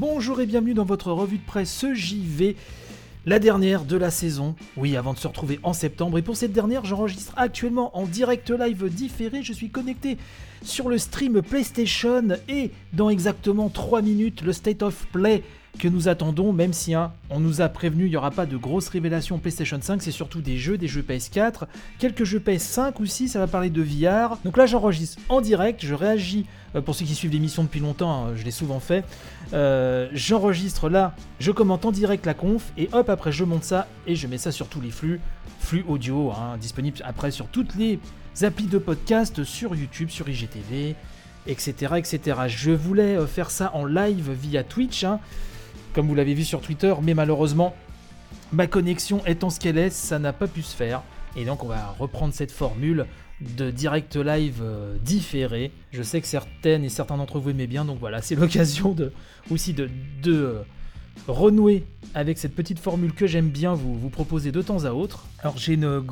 Bonjour et bienvenue dans votre revue de presse JV, la dernière de la saison. Oui, avant de se retrouver en septembre. Et pour cette dernière, j'enregistre actuellement en direct live différé. Je suis connecté sur le stream PlayStation et dans exactement 3 minutes, le State of Play que nous attendons, même si on nous a prévenu, il n'y aura pas de grosses révélations PlayStation 5, c'est surtout des jeux PS4, quelques jeux PS5 aussi, ça va parler de VR. Donc là j'enregistre en direct, je réagis, pour ceux qui suivent l'émission depuis longtemps, je l'ai souvent fait, j'enregistre là, je commente en direct la conf, et hop, après je monte ça, et je mets ça sur tous les flux audio, disponibles après sur toutes les applis de podcast, sur YouTube, sur IGTV, etc. etc. Je voulais faire ça en live via Twitch, comme vous l'avez vu sur Twitter, mais malheureusement, ma connexion étant ce qu'elle est, ça n'a pas pu se faire. Et donc on va reprendre cette formule de direct live différé. Je sais que certaines et certains d'entre vous aimaient bien, donc voilà, c'est l'occasion aussi de renouer avec cette petite formule que j'aime bien vous proposer de temps à autre. Alors j'ai une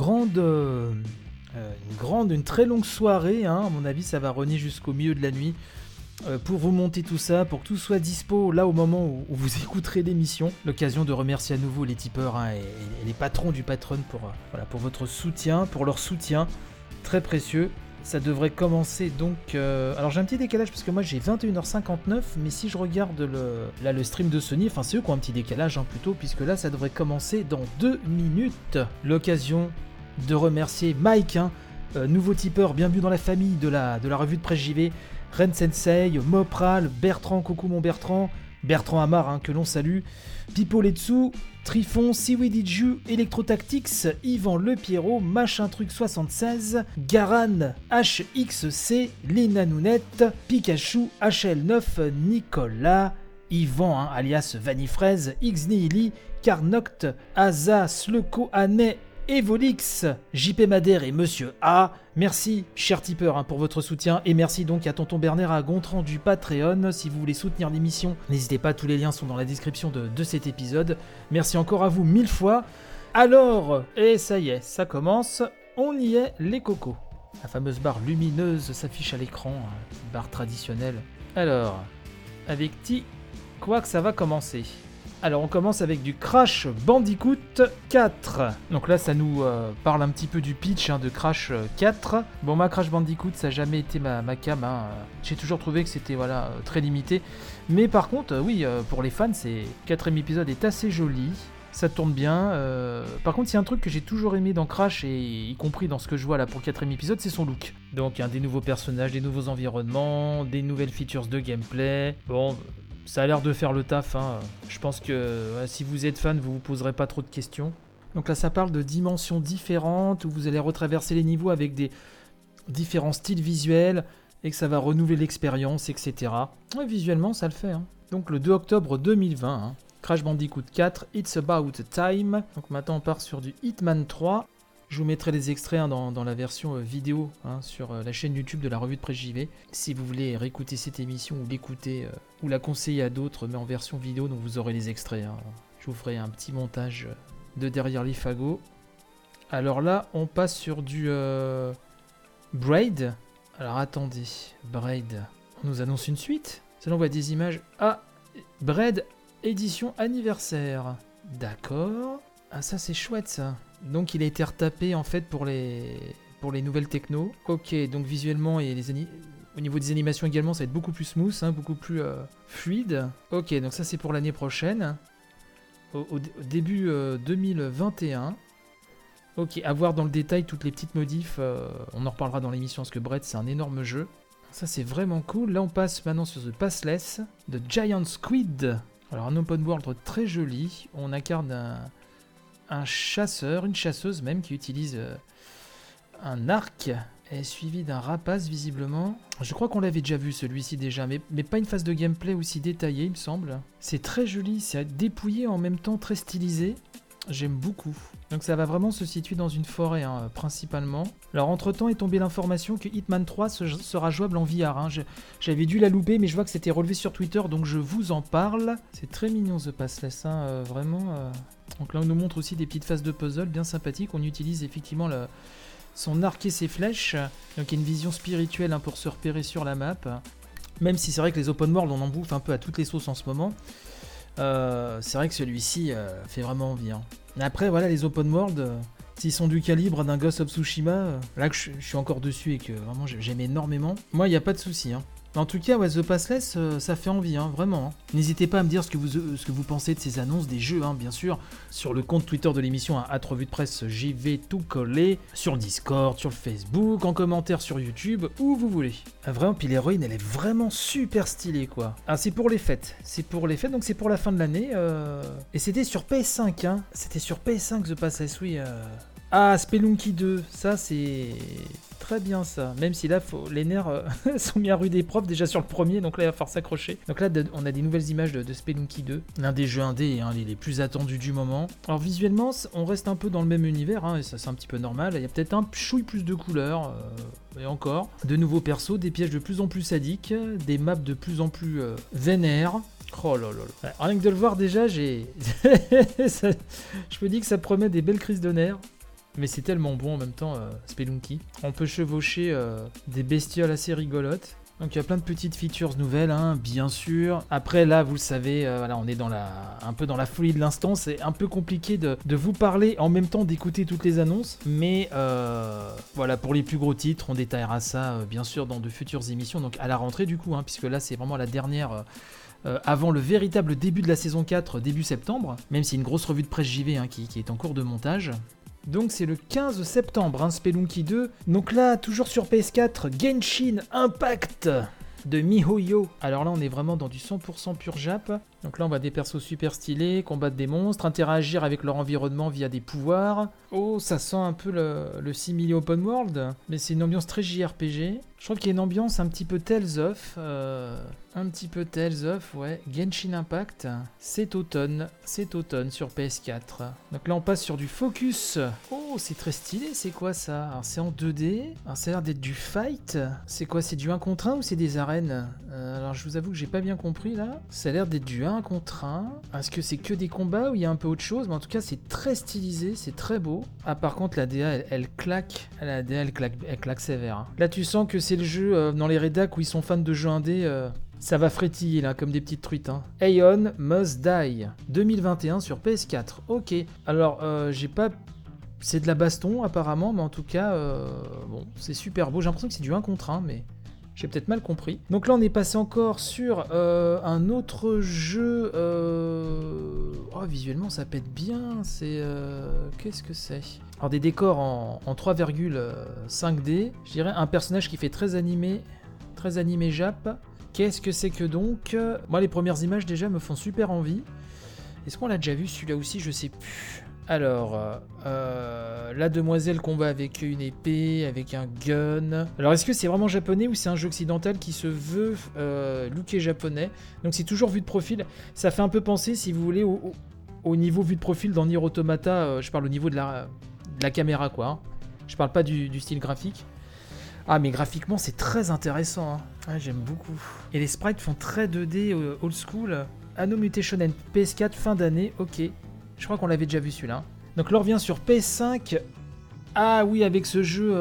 très longue soirée, à mon avis ça va runner jusqu'au milieu de la nuit, pour vous monter tout ça, pour que tout soit dispo là au moment où vous écouterez l'émission. L'occasion de remercier à nouveau les tipeurs et les patrons du Patreon pour votre soutien, pour leur soutien très précieux. Ça devrait commencer donc... Alors j'ai un petit décalage parce que moi j'ai 21h59, mais si je regarde le stream de Sony, enfin c'est eux qui ont un petit décalage plutôt, puisque là ça devrait commencer dans 2 minutes. L'occasion de remercier Mike, nouveau tipeur, bienvenue dans la famille de la revue de presse JV, Ren Sensei, Mopral, Bertrand, coucou mon Bertrand Amar, que l'on salue, Pipo Letsu, Trifon, Siwidiju, Electrotactics, Yvan Le Pierrot, Machin Truc 76, Garan, HXC, Lena Nounette, Pikachu, HL9, Nicolas, Yvan, alias Vanifraise, Xnihili, Carnoct, Aza, Sleko, Anet, Evolix, JP Madère et Monsieur A. Merci, cher tipeur, pour votre soutien. Et merci donc à Tonton Bernard à Gontran du Patreon. Si vous voulez soutenir l'émission, n'hésitez pas, tous les liens sont dans la description de cet épisode. Merci encore à vous 1000 fois. Alors, et ça y est, ça commence. On y est, les cocos. La fameuse barre lumineuse s'affiche à l'écran, barre traditionnelle. Alors, avec quoi que ça va commencer. Alors on commence avec du Crash Bandicoot 4. Donc là ça nous parle un petit peu du pitch de Crash 4. Bon, ma Crash Bandicoot ça n'a jamais été ma cam. J'ai toujours trouvé que c'était très limité. Mais par contre oui, pour les fans, c'est 4ème épisode est assez joli. Ça tourne bien. Par contre, il y a un truc que j'ai toujours aimé dans Crash, et y compris dans ce que je vois là pour le 4ème épisode, c'est son look. Donc des nouveaux personnages, des nouveaux environnements, des nouvelles features de gameplay. Bon... Ça a l'air de faire le taf, Je pense que si vous êtes fan, vous vous poserez pas trop de questions. Donc là, ça parle de dimensions différentes, où vous allez retraverser les niveaux avec des différents styles visuels, et que ça va renouveler l'expérience, etc. Ouais, visuellement, ça le fait. Donc le 2 octobre 2020, Crash Bandicoot 4, It's About Time. Donc maintenant, on part sur du Hitman 3. Je vous mettrai les extraits dans la version vidéo sur la chaîne YouTube de la revue de presse JV. Si vous voulez réécouter cette émission ou l'écouter ou la conseiller à d'autres, mais en version vidéo, donc vous aurez les extraits. Je vous ferai un petit montage de derrière les fagots. Alors là, on passe sur du Braid. Alors attendez, Braid, on nous annonce une suite. Ça, on voit des images. Ah, Braid édition anniversaire. D'accord. Ah, ça c'est chouette ça. Donc il a été retapé en fait pour les nouvelles techno. Ok, donc visuellement et au niveau des animations également, ça va être beaucoup plus smooth, beaucoup plus fluide. Ok, donc ça c'est pour l'année prochaine. Au début 2021. Ok, à voir dans le détail toutes les petites modifs. On en reparlera dans l'émission parce que Braid c'est un énorme jeu. Ça c'est vraiment cool. Là on passe maintenant sur The Passless de Giant Squid. Alors un open world très joli. On incarne un chasseur, une chasseuse même, qui utilise un arc, est suivi d'un rapace visiblement. Je crois qu'on l'avait déjà vu celui-ci déjà, mais pas une phase de gameplay aussi détaillée il me semble. C'est très joli, c'est dépouillé en même temps très stylisé. J'aime beaucoup. Donc ça va vraiment se situer dans une forêt principalement. Alors entre temps est tombée l'information que Hitman 3 sera jouable en VR. J'avais dû la louper mais je vois que c'était relevé sur Twitter donc je vous en parle. C'est très mignon The Passless, vraiment. Donc là on nous montre aussi des petites phases de puzzle bien sympathiques. On utilise effectivement son arc et ses flèches. Donc il y a une vision spirituelle pour se repérer sur la map. Même si c'est vrai que les open world, on en bouffe un peu à toutes les sauces en ce moment. C'est vrai que celui-ci fait vraiment envie. Hein. Après, voilà, les open world, s'ils sont du calibre d'un Ghost of Tsushima, là que je suis encore dessus et que vraiment j'aime énormément, moi, il n'y a pas de souci. Hein. En tout cas, ouais, The Passless, ça fait envie, hein, vraiment. Hein. N'hésitez pas à me dire ce que vous pensez de ces annonces des jeux, hein, bien sûr, sur le compte Twitter de l'émission, @revue de presse, j'y vais tout coller, sur le Discord, sur le Facebook, en commentaire sur YouTube, où vous voulez. Ah, vraiment, puis l'héroïne, elle est vraiment super stylée, quoi. Ah, c'est pour les fêtes, donc c'est pour la fin de l'année, et c'était sur PS5, hein. C'était sur PS5 The Passless, oui. Ah, Spelunky 2, ça c'est très bien ça. Même si là, les nerfs sont mis à rude épreuve déjà sur le premier, donc là il va falloir s'accrocher. Donc là, on a des nouvelles images de Spelunky 2, l'un des jeux indés, hein, les plus attendus du moment. Alors visuellement, on reste un peu dans le même univers, hein, et ça c'est un petit peu normal. Il y a peut-être un chouille plus de couleurs, et encore. De nouveaux persos, des pièges de plus en plus sadiques, des maps de plus en plus vénères. Oh là là là. Rien que de le voir déjà, je me dis que ça promet des belles crises de nerfs. Mais c'est tellement bon en même temps, Spelunky. On peut chevaucher des bestioles assez rigolotes. Donc il y a plein de petites features nouvelles, hein, bien sûr. Après là, vous le savez, voilà, on est un peu dans la folie de l'instant. C'est un peu compliqué de vous parler en même temps d'écouter toutes les annonces. Mais voilà, pour les plus gros titres, on détaillera ça bien sûr dans de futures émissions. Donc à la rentrée du coup, hein, puisque là c'est vraiment la dernière... avant le véritable début de la saison 4, début septembre. Même si une grosse revue de presse JV hein, qui est en cours de montage. Donc c'est le 15 septembre, hein, Spelunky 2. Donc là, toujours sur PS4, Genshin Impact de MiHoYo. Alors là, on est vraiment dans du 100% pur Jap. Donc là, on voit des persos super stylés, combattre des monstres, interagir avec leur environnement via des pouvoirs. Oh, ça sent un peu le simili open world, mais c'est une ambiance très JRPG. Je trouve qu'il y a une ambiance un petit peu Tales of. Ouais. Genshin Impact, c'est automne sur PS4. Donc là, on passe sur du focus. Oh, c'est très stylé, c'est quoi ça? Alors, c'est en 2D. Alors, ça a l'air d'être du fight. C'est quoi? C'est du 1 contre 1 ou c'est des arènes? Alors, je vous avoue que j'ai pas bien compris là. Ça a l'air d'être du 1 contre 1. Est-ce que c'est que des combats ou il y a un peu autre chose? Mais en tout cas, c'est très stylisé, c'est très beau. Ah, par contre, la DA, elle claque. La DA, elle claque sévère. Hein. Là, tu sens que c'est le jeu dans les rédacs où ils sont fans de jeux indés. Ça va frétiller là, comme des petites truites. Hein. Aeon Must Die, 2021 sur PS4. Ok. Alors, j'ai pas... C'est de la baston apparemment, mais en tout cas, bon, c'est super beau. J'ai l'impression que c'est du 1 contre 1, mais... J'ai peut-être mal compris. Donc là, on est passé encore sur un autre jeu. Oh, visuellement, ça pète bien. C'est... Qu'est-ce que c'est? Alors, des décors en 3,5D. Je dirais un personnage qui fait très animé Jap. Qu'est-ce que c'est que donc? Moi, les premières images, déjà, me font super envie. Est-ce qu'on l'a déjà vu, celui-là aussi? Je sais plus. Alors, la demoiselle combat avec une épée, avec un gun. Alors, est-ce que c'est vraiment japonais ou c'est un jeu occidental qui se veut looké japonais? Donc, c'est toujours vue de profil. Ça fait un peu penser, si vous voulez, au niveau vue de profil dans Nier Automata. Je parle au niveau de la caméra, quoi. Hein. Je parle pas du style graphique. Ah, mais graphiquement, c'est très intéressant. Hein. Ah, j'aime beaucoup. Et les sprites font très 2D old school. Anno Mutation PS4, fin d'année, ok. Je crois qu'on l'avait déjà vu celui-là. Donc là on revient sur PS5. Ah oui, avec ce jeu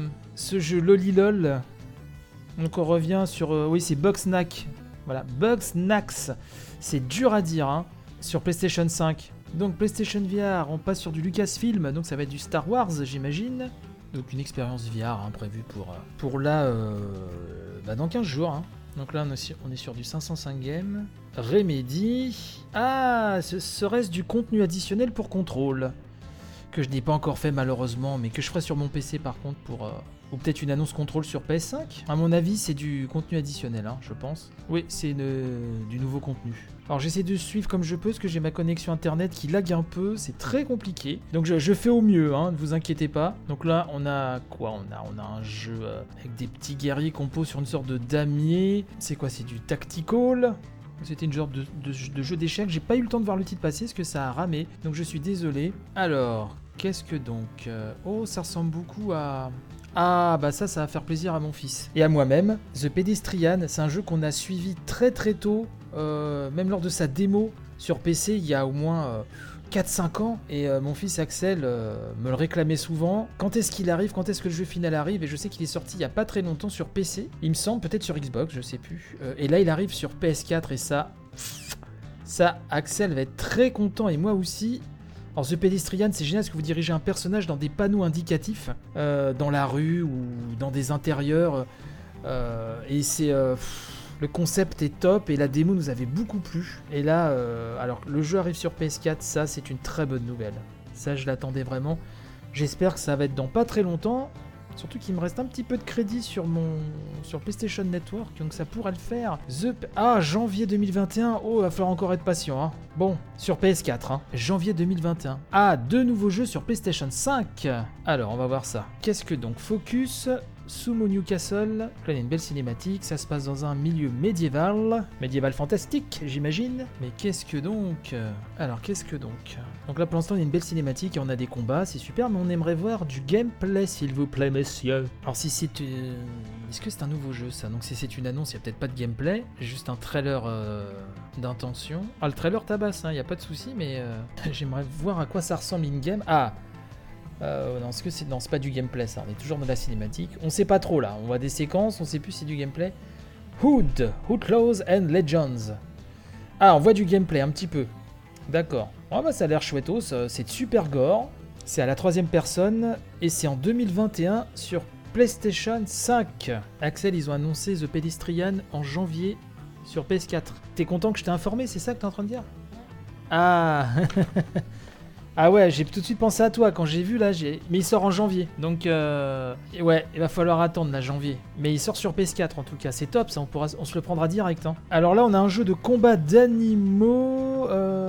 Lolilol. Donc on revient sur... oui, c'est Bugsnax. Voilà, Bugsnax. C'est dur à dire, hein, sur PlayStation 5. Donc PlayStation VR, on passe sur du Lucasfilm. Donc ça va être du Star Wars, j'imagine. Donc une expérience VR hein, prévue pour là... dans 15 jours, hein. Donc là, on est sur du 505 games. Remedy. Ah, serait-ce du contenu additionnel pour Control? Que je n'ai pas encore fait malheureusement, mais que je ferai sur mon PC par contre pour... ou peut-être une annonce Control sur PS5. À mon avis, c'est du contenu additionnel, hein, je pense. Oui, c'est du nouveau contenu. Alors j'essaie de suivre comme je peux, parce que j'ai ma connexion internet qui lag un peu, c'est très compliqué. Donc je fais au mieux, hein, ne vous inquiétez pas. Donc là, on a quoi? On a un jeu avec des petits guerriers composés sur une sorte de damier. C'est quoi? C'est du tactical? C'était une genre de jeu d'échecs. J'ai pas eu le temps de voir le titre passer, parce que ça a ramé. Donc je suis désolé. Alors, qu'est-ce que donc oh, ça ressemble beaucoup à... Ah, bah ça va faire plaisir à mon fils. Et à moi-même. The Pedestrian, c'est un jeu qu'on a suivi très très tôt. Même lors de sa démo sur PC, il y a au moins 4-5 ans, et mon fils Axel me le réclamait souvent. Quand est-ce qu'il arrive? Quand est-ce que le jeu final arrive? Et je sais qu'il est sorti il y a pas très longtemps sur PC, il me semble, peut-être sur Xbox, je sais plus. Et là il arrive sur PS4 et ça, Axel va être très content et moi aussi. Alors The Pedestrian, c'est génial parce que vous dirigez un personnage dans des panneaux indicatifs, dans la rue ou dans des intérieurs, et c'est... le concept est top et la démo nous avait beaucoup plu. Et là, alors le jeu arrive sur PS4, ça c'est une très bonne nouvelle. Ça je l'attendais vraiment. J'espère que ça va être dans pas très longtemps. Surtout qu'il me reste un petit peu de crédit sur PlayStation Network, donc ça pourrait le faire. Janvier 2021, oh, va falloir encore être patient, hein. Bon, sur PS4, hein, janvier 2021. Ah, 2 nouveaux jeux sur PlayStation 5. Alors, on va voir ça. Qu'est-ce que donc? Focus, Sumo Newcastle. Là, il y a une belle cinématique, ça se passe dans un milieu médiéval fantastique, j'imagine. Mais qu'est-ce que donc? Alors, qu'est-ce que donc? Donc là, pour l'instant, il y a une belle cinématique et on a des combats, c'est super, mais on aimerait voir du gameplay, s'il vous plaît, messieurs. Alors, si c'est... Est-ce que c'est un nouveau jeu, ça? Donc si c'est une annonce, il n'y a peut-être pas de gameplay, juste un trailer d'intention. Ah, le trailer tabasse, hein, il n'y a pas de souci, mais j'aimerais voir à quoi ça ressemble in-game. Non, est-ce que c'est... Non, c'est pas du gameplay, ça. On est toujours dans la cinématique. On sait pas trop, là. On voit des séquences, on sait plus si c'est du gameplay. Outlaws and Legends. Ah, on voit du gameplay, un petit peu. D'accord. Ah bah ça a l'air chouettos, c'est super gore. C'est à la 3e personne, et c'est en 2021 sur PlayStation 5. Axel, ils ont annoncé The Pedestrian en janvier sur PS4. T'es content que je t'ai informé, c'est ça que t'es en train de dire? Ah ah ouais, j'ai tout de suite pensé à toi quand j'ai vu là, mais il sort en janvier. Donc ouais, il va falloir attendre là, janvier. Mais il sort sur PS4 en tout cas, c'est top ça, on se le prendra direct. Hein. Alors là, on a un jeu de combat d'animaux,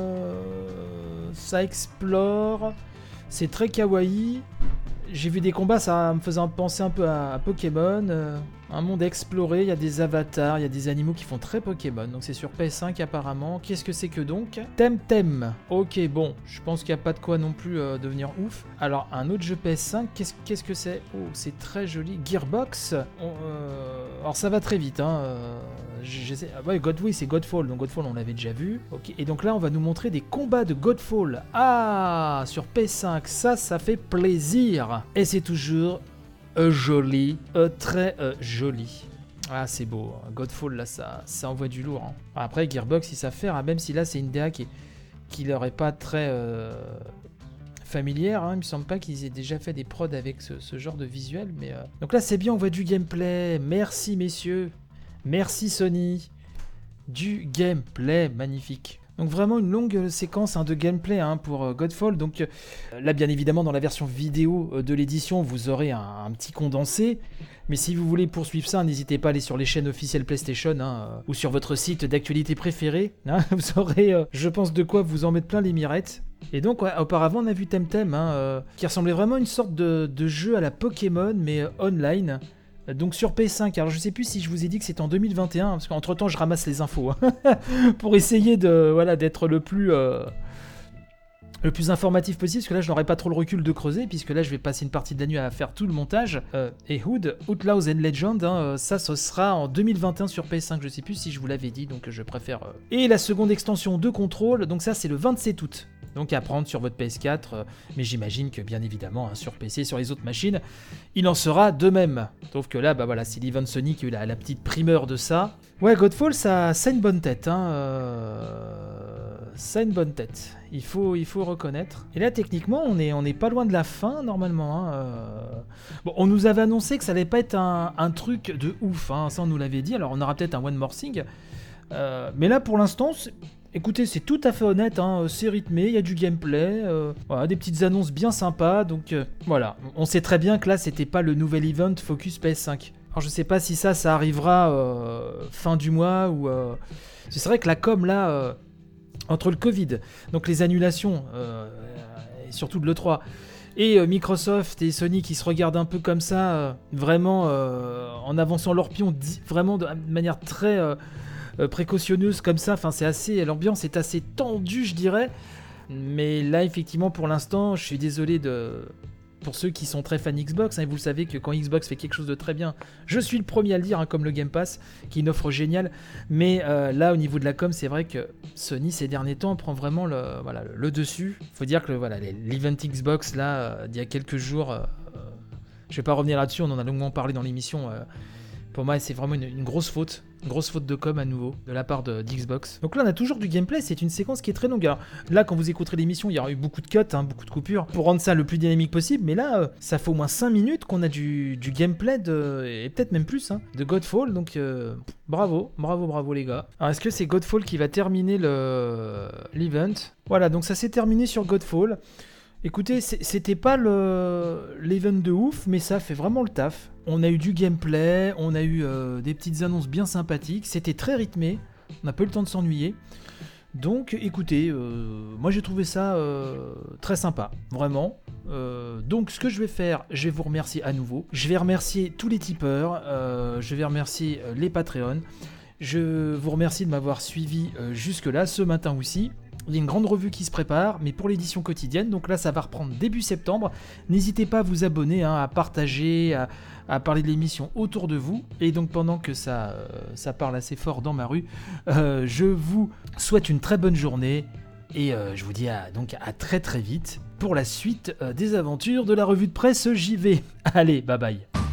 ça explore, c'est très kawaii. J'ai vu des combats, ça me faisait penser un peu à Pokémon. Un monde exploré, il y a des avatars, il y a des animaux qui font très Pokémon. Donc c'est sur PS5 apparemment. Qu'est-ce que c'est que donc? Temtem. Ok, bon, je pense qu'il n'y a pas de quoi non plus devenir ouf. Alors un autre jeu PS5, qu'est-ce que c'est? Oh, c'est très joli. Gearbox. Alors ça va très vite, hein. Ouais, c'est Godfall. Donc Godfall, on l'avait déjà vu. Ok, et donc là, on va nous montrer des combats de Godfall. Ah, sur PS5, ça fait plaisir. Et c'est toujours... joli, très joli. Ah, c'est beau. Godfall, là, ça envoie du lourd. Hein. Après, Gearbox, ils savent faire, hein, même si là, c'est une DA qui leur est pas très familière. Hein. Il me semble pas qu'ils aient déjà fait des prods avec ce genre de visuel. Mais donc là, c'est bien, on voit du gameplay. Merci, messieurs. Merci, Sony. Du gameplay, magnifique. Donc vraiment une longue séquence de gameplay pour Godfall. Donc là, bien évidemment, dans la version vidéo de l'édition, vous aurez un petit condensé. Mais si vous voulez poursuivre ça, n'hésitez pas à aller sur les chaînes officielles PlayStation ou sur votre site d'actualité préféré. Hein, vous aurez, je pense, de quoi vous en mettre plein les mirettes. Et donc, ouais, auparavant, on a vu Temtem, qui ressemblait vraiment à une sorte de jeu à la Pokémon, mais online. Donc sur PS5, alors je sais plus si je vous ai dit que c'était en 2021, parce qu'entre temps je ramasse les infos, pour essayer d'être le plus informatif possible, parce que là je n'aurai pas trop le recul de creuser, puisque là je vais passer une partie de la nuit à faire tout le montage. Et Outlaws and Legends, ça ce sera en 2021 sur PS5, je sais plus si je vous l'avais dit, donc je préfère... Et la seconde extension de Control, donc ça c'est le 27 août. Donc à prendre sur votre PS4, mais j'imagine que bien évidemment sur PC, sur les autres machines, il en sera de même. Sauf que là, bah voilà, c'est l'event Sony qui a eu la petite primeur de ça. Ouais, Godfall, ça a une bonne tête, ça a une bonne tête. Il faut reconnaître. Et là, techniquement, on est pas loin de la fin normalement. Bon, on nous avait annoncé que ça allait pas être un truc de ouf, ça on nous l'avait dit. Alors on aura peut-être un One More Thing, mais là pour l'instant. Écoutez, c'est tout à fait honnête, c'est rythmé, il y a du gameplay, voilà, des petites annonces bien sympas, donc voilà. On sait très bien que là, c'était pas le nouvel event Focus PS5. Alors je sais pas si ça arrivera fin du mois, ou... C'est vrai que la com, là, entre le Covid, donc les annulations, et surtout de l'E3, et Microsoft et Sony qui se regardent un peu comme ça, vraiment en avançant leur pion, vraiment de manière très... précautionneuse comme ça, enfin l'ambiance est assez tendue je dirais, mais là effectivement pour l'instant je suis désolé de pour ceux qui sont très fans Xbox, hein, vous le savez que quand Xbox fait quelque chose de très bien, je suis le premier à le dire, hein, comme le Game Pass, qui est une offre géniale. Mais là, au niveau de la com, c'est vrai que Sony, ces derniers temps, prend vraiment le dessus. Il faut dire que l'event Xbox, là, d'il y a quelques jours, je vais pas revenir là-dessus, on en a longuement parlé dans l'émission. Pour moi, c'est vraiment une grosse faute. Une grosse faute de com à nouveau, de la part d'Xbox. Donc là, on a toujours du gameplay, c'est une séquence qui est très longue. Alors là, quand vous écouterez l'émission, il y aura eu beaucoup de cuts, hein, beaucoup de coupures, pour rendre ça le plus dynamique possible. Mais là, ça fait au moins 5 minutes qu'on a du gameplay, et peut-être même plus, hein, de Godfall. Donc bravo les gars. Alors est-ce que c'est Godfall qui va terminer l'event? Voilà, donc ça s'est terminé sur Godfall. Écoutez, c'était pas l'event de ouf, mais ça fait vraiment le taf. On a eu du gameplay, on a eu des petites annonces bien sympathiques, c'était très rythmé, on n'a pas eu le temps de s'ennuyer. Donc écoutez, moi j'ai trouvé ça très sympa, vraiment. Donc ce que je vais faire, je vais vous remercier à nouveau. Je vais remercier tous les tipeurs, je vais remercier les Patreons. Je vous remercie de m'avoir suivi jusque-là, ce matin aussi. Il y a une grande revue qui se prépare, mais pour l'édition quotidienne, donc là ça va reprendre début septembre. N'hésitez pas à vous abonner, hein, à partager, à parler de l'émission autour de vous. Et donc pendant que ça parle assez fort dans ma rue, je vous souhaite une très bonne journée. Et je vous dis donc à très très vite pour la suite des aventures de la revue de presse JV. Allez, bye bye.